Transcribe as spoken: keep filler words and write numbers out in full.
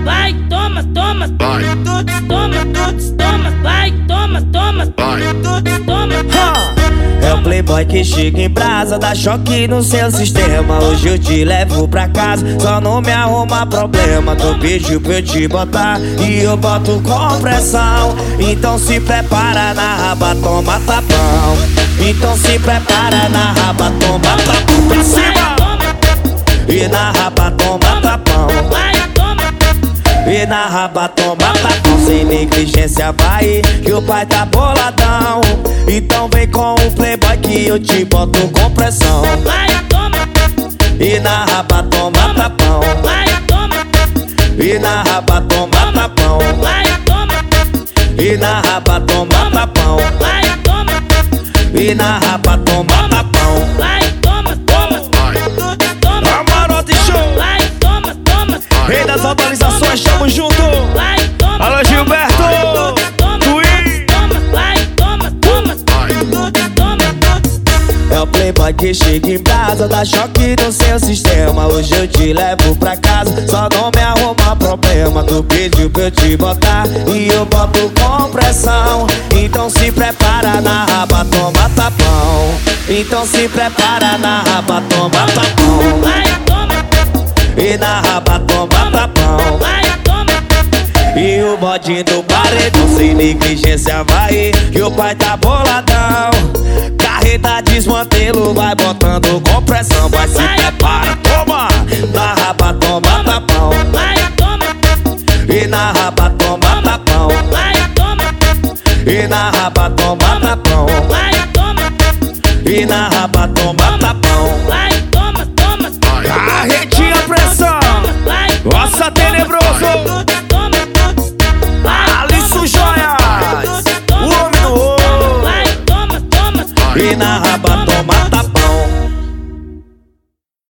vai, toma, toma, vai, toma, toma, vai, toma, toma, vai, toma. É o playboy que chega em brasa, dá choque no seu sistema. Hoje eu te levo pra casa, só não me arruma problema. Tu pediu pra eu te botar e eu boto com pressão. Então se prepara na raba, toma tapão. Então se prepara na raba, toma tapão. Pra cima! E na raba toma tapão. E na raba toma tapão. Sem negligência vai, que o pai tá boladão. Então vem com o playboy que eu te boto com pressão. E na raba toma tapão. E na raba toma tapão. E na raba toma tapão. E na raba toma tapão. vai, Rei das atualizações, tamo junto. Alô Gilberto, Twin. É o playboy que chega em casa, dá choque no seu sistema. Hoje eu te levo pra casa, só não me arruma problema. Tu pediu pra eu te botar e eu boto com pressão. Então se prepara na raba, toma tapão. Então se prepara na raba, toma tapão. E na raba toma tapão. E o bodinho do paredão, sem negligência vai, que o pai tá boladão. Carreta desmantelo, vai botando com pressão. Vai, se prepara, toma. Na raba toma tapão. E na raba toma tapão. E na raba toma tapão. E na raba toma tapão. Carretinha pressão, nossa tenebroso. Alisson Joias, o homem do ouro. E na raba toma tapão.